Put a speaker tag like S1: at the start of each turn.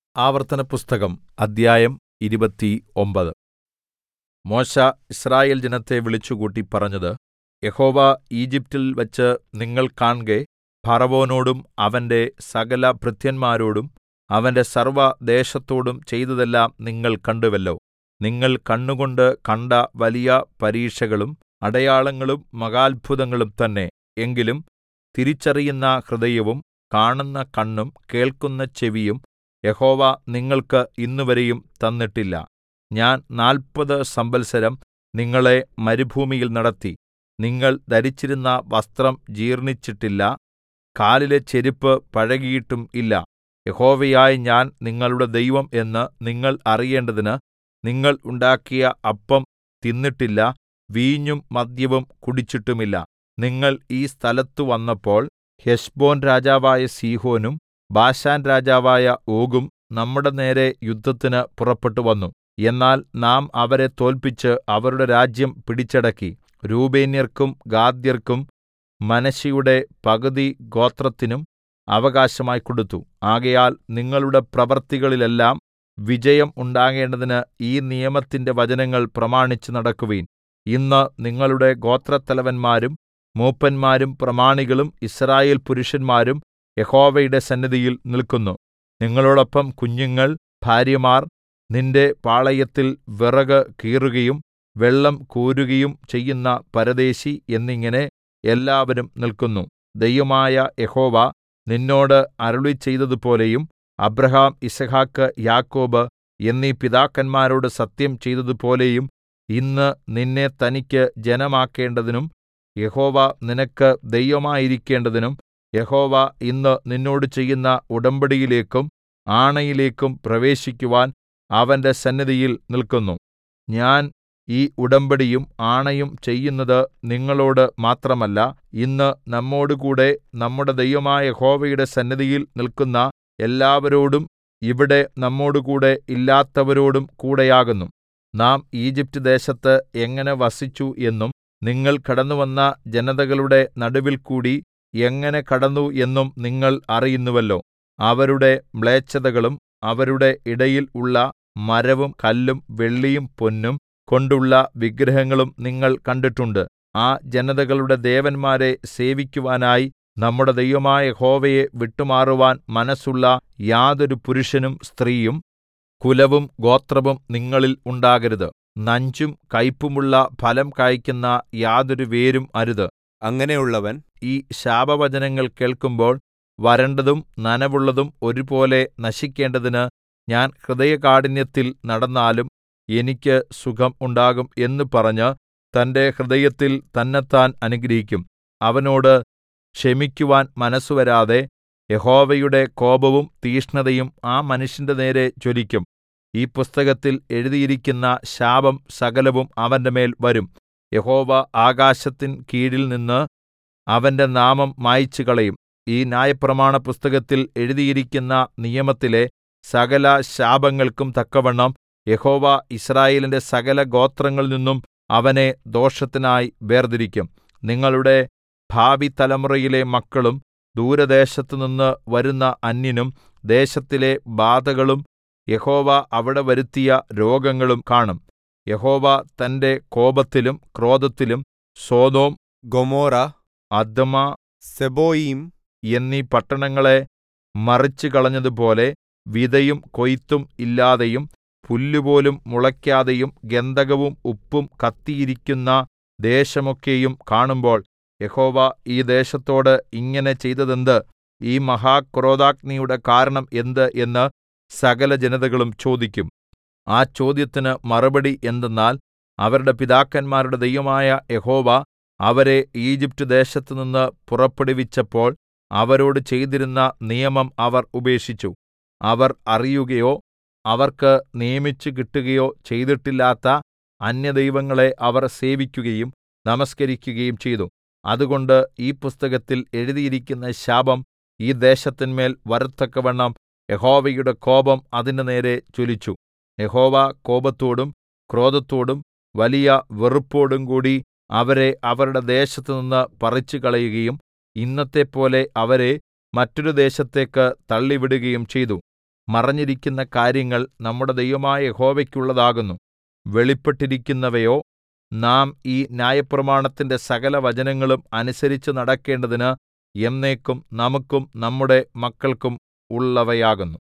S1: ആവർത്തനപുസ്തകം അദ്ധ്യായം 29 മോശെ യിസ്രായേൽ ജനത്തെ വിളിച്ചുകൂട്ടി പറഞ്ഞത്, യഹോവ ഈജിപ്റ്റിൽ വച്ച് നിങ്ങൾ കാൺകെ ഫറവോനോടും അവന്റെ സകലഭൃത്യന്മാരോടും അവന്റെ സർവ്വദേശത്തോടും ചെയ്തതെല്ലാം നിങ്ങൾ കണ്ടുവല്ലോ. നിങ്ങൾ കണ്ണുകൊണ്ട് കണ്ട വലിയ പരീക്ഷകളും അടയാളങ്ങളും മഹാത്ഭുതങ്ങളും തന്നെ. എങ്കിലും തിരിച്ചറിയുന്ന ഹൃദയവും കാണുന്ന കണ്ണും കേൾക്കുന്ന ചെവിയും യഹോവ നിങ്ങൾക്ക് ഇന്നുവരെയും തന്നിട്ടില്ല. ഞാൻ 40 സംവത്സരം നിങ്ങളെ മരുഭൂമിയിൽ നടത്തി. നിങ്ങൾ ധരിച്ചിരുന്ന വസ്ത്രം ജീർണ്ണിച്ചിട്ടില്ല, കാലിലെ ചെരിപ്പ് പഴകിയിട്ടും ഇല്ല. യഹോവയായ ഞാൻ നിങ്ങളുടെ ദൈവം എന്ന് നിങ്ങൾ അറിയേണ്ടതിന് നിങ്ങൾ ഉണ്ടാക്കിയ അപ്പം തിന്നിട്ടില്ല, വീഞ്ഞും മദ്യവും കുടിച്ചിട്ടുമില്ല. നിങ്ങൾ ഈ സ്ഥലത്തു വന്നപ്പോൾ ഹെശ്ബോൻ രാജാവായ സീഹോനും ബാശാൻ രാജാവായ ഓഗും നമ്മുടെ നേരെ യുദ്ധത്തിന് പുറപ്പെട്ടുവന്നു. എന്നാൽ നാം അവരെ തോല്പിച്ച് അവരുടെ രാജ്യം പിടിച്ചടക്കി. രൂബേന്യർക്കും ഗാദ്യർക്കും മനശ്ശെയുടെ പകുതി ഗോത്രത്തിനും അവകാശമായി കൊടുത്തു. ആകയാൽ നിങ്ങളുടെ പ്രവൃത്തികളിലെല്ലാം വിജയം ഉണ്ടാകേണ്ടതിന് ഈ നിയമത്തിന്റെ വചനങ്ങൾ പ്രമാണിച്ച് നടക്കുവിൻ. ഇന്ന് നിങ്ങളുടെ ഗോത്രത്തലവന്മാരും മൂപ്പന്മാരും പ്രമാണികളും യിസ്രായേൽ പുരുഷന്മാരും യഹോവയുടെ സന്നിധിയിൽ നില്ക്കുന്നു. നിങ്ങളോടൊപ്പം കുഞ്ഞുങ്ങൾ, ഭാര്യമാർ, നിന്റെ പാളയത്തിൽ വിറക് കീറുകയും വെള്ളം കോരുകയും ചെയ്യുന്ന പരദേശി എന്നിങ്ങനെ എല്ലാവരും നില്ക്കുന്നു. ദൈവമായ യഹോവ നിന്നോട് അരുളിച്ചെയ്തതുപോലെയും അബ്രാഹാം, യിസ്ഹാക്ക്, യാക്കോബ് എന്നീ പിതാക്കന്മാരോട് സത്യം ചെയ്തതുപോലെയും ഇന്ന് നിന്നെ തനിക്ക് ജനമാക്കേണ്ടതിനും യഹോവ നിനക്ക് ദൈവമായിരിക്കേണ്ടതിനും യഹോവ ഇന്ന് നിന്നോട് ചെയ്യുന്ന ഉടമ്പടിയിലേക്കും ആണയിലേക്കും പ്രവേശിക്കുവാൻ അവന്റെ സന്നിധിയിൽ നില്ക്കുന്നു. ഞാൻ ഈ ഉടമ്പടിയും ആണയും ചെയ്യുന്നത് നിങ്ങളോട് മാത്രമല്ല, ഇന്ന് നമ്മോടുകൂടെ നമ്മുടെ ദൈവമായ യഹോവയുടെ സന്നിധിയിൽ നില്ക്കുന്ന എല്ലാവരോടും ഇവിടെ നമ്മോടുകൂടെ ഇല്ലാത്തവരോടും കൂടെയാകുന്നു. നാം ഈജിപ്റ്റ് ദേശത്ത് എങ്ങനെ വസിച്ചു എന്നും നിങ്ങൾ കടന്നുവന്ന ജനതകളുടെ നടുവിൽകൂടി എങ്ങനെ കടന്നു എന്നും നിങ്ങൾ അറിയുന്നുവല്ലോ. അവരുടെ മ്ലേച്ഛതകളും അവരുടെ ഇടയിൽ ഉള്ള മരവും കല്ലും വെള്ളിയും പൊന്നും കൊണ്ടുള്ള വിഗ്രഹങ്ങളും നിങ്ങൾ കണ്ടിട്ടുണ്ട്. ആ ജനതകളുടെ ദേവന്മാരെ സേവിക്കുവാനായി നമ്മുടെ ദൈവമായ യഹോവയെ വിട്ടുമാറുവാൻ മനസ്സുള്ള യാതൊരു പുരുഷനും സ്ത്രീയും കുലവും ഗോത്രവും നിങ്ങളിൽ ഉണ്ടാകരുത്. നഞ്ചും കയ്പുമുള്ള ഫലം കായ്ക്കുന്ന യാതൊരു വേരും അരുത്.
S2: അങ്ങനെയുള്ളവൻ
S1: ഈ ശാപവചനങ്ങൾ കേൾക്കുമ്പോൾ വരണ്ടതും നനവുള്ളതും ഒരുപോലെ നശിക്കേണ്ടതിന് ഞാൻ ഹൃദയകാഠിന്യത്തിൽ നടന്നാലും എനിക്ക് സുഖം ഉണ്ടാകും എന്ന് പറഞ്ഞ് തന്റെ ഹൃദയത്തിൽ തന്നെത്താൻ അനുഗ്രഹിക്കും. അവനോട് ക്ഷമിക്കുവാൻ മനസ്സുവരാതെ യഹോവയുടെ കോപവും തീക്ഷ്ണതയും ആ മനുഷ്യന്റെ നേരെ ജ്വലിക്കും. ഈ പുസ്തകത്തിൽ എഴുതിയിരിക്കുന്ന ശാപം സകലവും അവന്റെ മേൽ വരും. യഹോവ ആകാശത്തിൻ കീഴിൽ നിന്ന് അവന്റെ നാമം മായിച്ചുകളയും. ഈ ന്യായപ്രമാണ പുസ്തകത്തിൽ എഴുതിയിരിക്കുന്ന നിയമത്തിലെ സകല ശാപങ്ങൾക്കും തക്കവണ്ണം യഹോവ യിസ്രായേലിന്റെ സകല ഗോത്രങ്ങളിൽ നിന്നും അവനെ ദോഷത്തിനായി വേർതിരിക്കും. നിങ്ങളുടെ ഭാവി തലമുറയിലെ മക്കളും ദൂരദേശത്തുനിന്ന് വരുന്ന അന്യനും ദേശത്തിലെ ബാധകളും യഹോവ അവിടെ വരുത്തിയ രോഗങ്ങളും കാണും. യഹോവ തന്റെ കോപത്തിലും ക്രോധത്തിലും സൊദോം,
S2: ഗൊമോറ,
S1: അദമ,
S2: സെബോയീം
S1: എന്നീ പട്ടണങ്ങളെ മറിച്ചുകളഞ്ഞതുപോലെ വിതയും കൊയ്ത്തും ഇല്ലാതെയും പുല്ലുപോലും മുളയ്ക്കാതെയും ഗന്ധകവും ഉപ്പും കത്തിയിരിക്കുന്ന ദേശമൊക്കെയും കാണുമ്പോൾ യഹോവ ഈ ദേശത്തോട് ഇങ്ങനെ ചെയ്തതെന്ത്? ഈ മഹാക്രോധാഗ്നിയുടെ കാരണം എന്ത് എന്ന് സകല ജനതകളും ചോദിക്കും. ആ ചോദ്യത്തിന് മറുപടി എന്തെന്നാൽ, അവരുടെ പിതാക്കന്മാരുടെ ദൈവമായ യഹോവ അവരെ ഈജിപ്റ്റ് ദേശത്തുനിന്ന് പുറപ്പെടുവിച്ചപ്പോൾ അവരോട് ചെയ്തിരുന്ന നിയമം അവർ ഉപേക്ഷിച്ചു. അവർ അറിയുകയോ അവർക്ക് നിയമിച്ചു കിട്ടുകയോ ചെയ്തിട്ടില്ലാത്ത അന്യദൈവങ്ങളെ അവർ സേവിക്കുകയും നമസ്കരിക്കുകയും ചെയ്തു. അതുകൊണ്ട് ഈ പുസ്തകത്തിൽ എഴുതിയിരിക്കുന്ന ശാപം ഈ ദേശത്തിന്മേൽ വരത്തക്കവണ്ണം യഹോവയുടെ കോപം അതിന്റെ നേരെ ജ്വലിച്ചു. യഹോവ കോപത്തോടും ക്രോധത്തോടും വലിയ വെറുപ്പോടും കൂടി അവരെ അവരുടെ ദേശത്തുനിന്ന് പറിച്ചുകളയുകയും ഇന്നത്തെപ്പോലെ അവരെ മറ്റൊരു ദേശത്തേക്ക് തള്ളിവിടുകയും ചെയ്തു. മറഞ്ഞിരിക്കുന്ന കാര്യങ്ങൾ നമ്മുടെ ദൈവമായ യഹോവയ്ക്കുള്ളതാകുന്നു. വെളിപ്പെട്ടിരിക്കുന്നവയോ നാം ഈ ന്യായപ്രമാണത്തിന്റെ സകലവചനങ്ങളും അനുസരിച്ച് നടക്കേണ്ടതിന് എന്നേക്കും നമുക്കും നമ്മുടെ മക്കൾക്കും ഉള്ളവയാകുന്നു.